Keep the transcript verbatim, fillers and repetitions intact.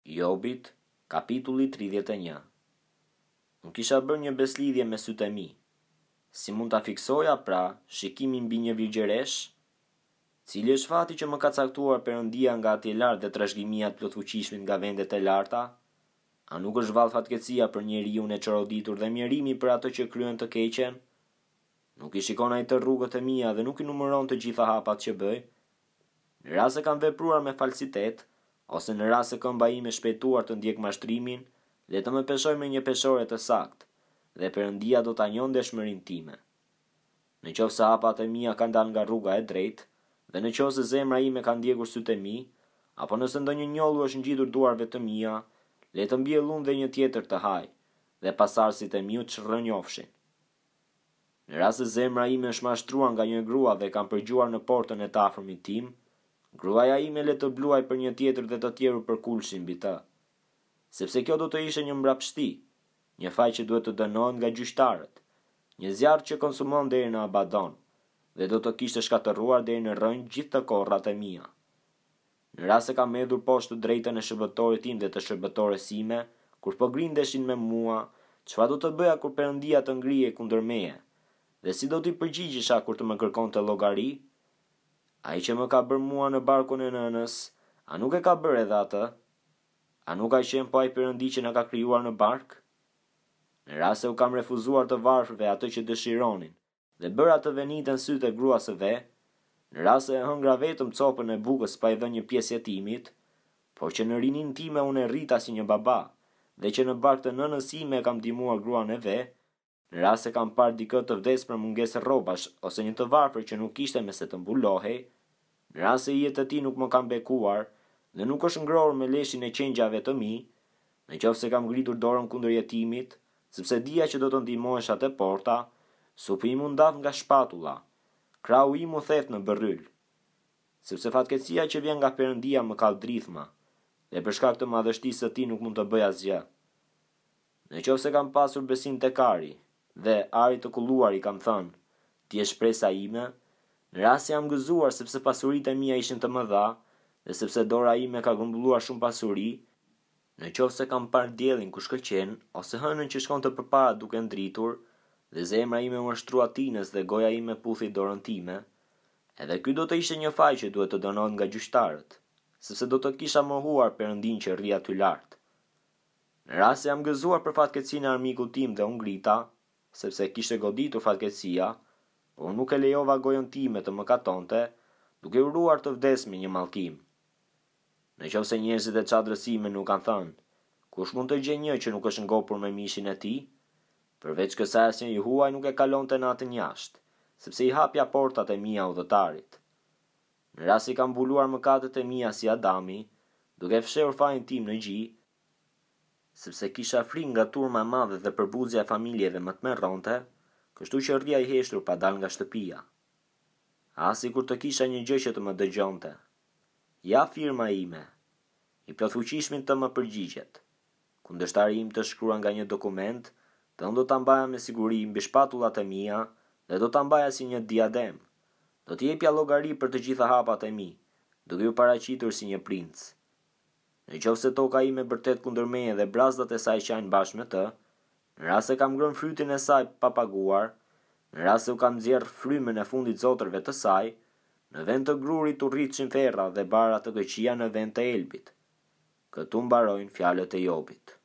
Jobit, kapitulli tridhjetë e një. Unë kisha bërë një beslidhje me sytë e mi. Si mund ta fiksoja pra shikimin mbi një virgjeresh? Cili është fati që më ka caktuar Perëndia nga atje lart dhe trashëgimia e plotfuqishmit nga vendet e larta? A nuk është vallë fatkeqësia për njeriun e çoroditur dhe mjerimi për ato që kryen të keqen? Nuk i shikon ai të rrugët e mia dhe nuk i numëron të gjitha hapat që bëj? Në rast se kam vepruar me falsitet, ose në rast se këmba ime shpejtuar të ndjek mashtrimin, le të më peshoj me një peshore të saktë, dhe Perëndia do ta njohë ndeshmërinë time. Në qoftë se hapat e mia kanë dalë nga rruga e drejtë, dhe në qoftë se zemra ime ka ndjekur sytë e mi, apo nëse ndonjë njollu është ngjitur duarve të mia, le të mbjell unë dhe një tjetër të haj, dhe pasardhësit e mi u çrrënjofshin. Në rast se zemra ime është mashtruar nga një grua dhe kam përgjuar në portën e të afërmit tim, gruaja ime le të bluaj për një tjetër dhe të tjerë përkulshin mbi të. Sepse kjo do të ishte një mbrapshti, një faj që duhet të dënohet nga gjyqtarët, një zjarr që konsumon deri në Abadon, dhe do të kishte shkatërruar deri në rrënjë gjithë të korrat e mia. Në rast se kam hedhur poshtë të drejtën e shërbëtorit tim dhe të shërbëtores sime, kur po grindeshin me mua, çfarë do të bëja kur Perëndia të ngrihej kundër meje? Dhe si do t'i përgjigjesha kur të më kërkonte llogari? Ai që më ka bërë mua në barkun e nënës, a nuk e ka bërë edhe atë? A nuk ka qenë po ai Perëndi që na ka krijuar në bark? Në rast se u kam refuzuar të varfërve atë që dëshironin, dhe bëra të veniten sytë e gruas së ve, në rast se e hëngra vetëm copën e bukës pa i dhënë një pjesë jetimit, por që në rinin time unë e rrita si një baba, dhe që në bark të nënës sime kam ndihmuar gruan e ve, në rast se kam parë dikë të vdes për mungesë rrobash ose një të varfër që nuk kishte me se të mbulohej, në rast se jetët e tij nuk më kanë bekuar dhe nuk është ngrohur me leshin e qengjave të mi, në qoftë se kam ngritur dorën kundër jetimit, sepse dija që do të ndihmohesha te porta, supi im u ndaf nga shpatulla, krahu im u theth në bërryl, sepse fatkeqësia që vjen nga Perëndia më ka drithma, dhe për shkak të madhështisë së tij nuk mund të bëj asgjë. Në qoftë se kam pasur besim tek Ari, dhe Ari të kulluar i kam thënë, ti je shpresa ime, në rast se jam gëzuar sepse pasuritë e mia ishin të mëdha, dhe sepse dora ime ka grumbulluar shumë pasuri, në qoftë se kam parë diellin ku shkëlqen, ose hënën që shkonte përpara duke ndritur, dhe zemra ime u shtrua tinës dhe goja ime puthi dorën time, edhe ky do të ishte një faj që duhet të dënohet nga gjyqtarët, sepse do të kisha mohuar Perëndin që rri aty lart. Në rast se jam gëzuar për fatkeqësinë e armikut tim dhe u ngrita, sepse kishte goditur fatkeqësia, por nuk e lejova gojën time të më katonte, duke uruar të vdes me një mallkim. Në qoftë se njerëzit e çadrës sime nuk kanë thënë, kush mund të gjejë një që nuk është ngopur me mishin e tij? Përveç kësaj asnjë i huaj nuk e kalonte natën jashtë, sepse i hapja portat e mia udhëtarit. Në rast se kam mbuluar mëkatet e mia si Adami, duke fshehur fajin tim në gjë, sepse kisha frikë nga turma e madhe dhe përbuzja e familjeve më të merronte, kështu që rria i heshtur pa dal nga shtëpia. As sikur të kisha një gjë që të më dëgjonte. Ja firma ime, i plotfuqishmin të më përgjigjet. Kundërshtari im të shkruar nga një dokument, dhe unë do ta mbaja me siguri mbi shpatullat e mia dhe do ta mbaja si një diadem. Do t'i jepja llogari për të gjitha hapat e mi, duke u paraqitur si një princ. Në qoftë se toka ime vërtet kundër meje dhe brazdat e saj qajnë bashkë me të, në rast se kam ngrënë frytin e saj pa paguar, në rast se u kam nxjerr frymën e fundit zotërve të saj, në vend të grurit u rritshin ferra dhe bara të këqija në vend të elbit. Këtu mbarojnë fjalët e Jobit.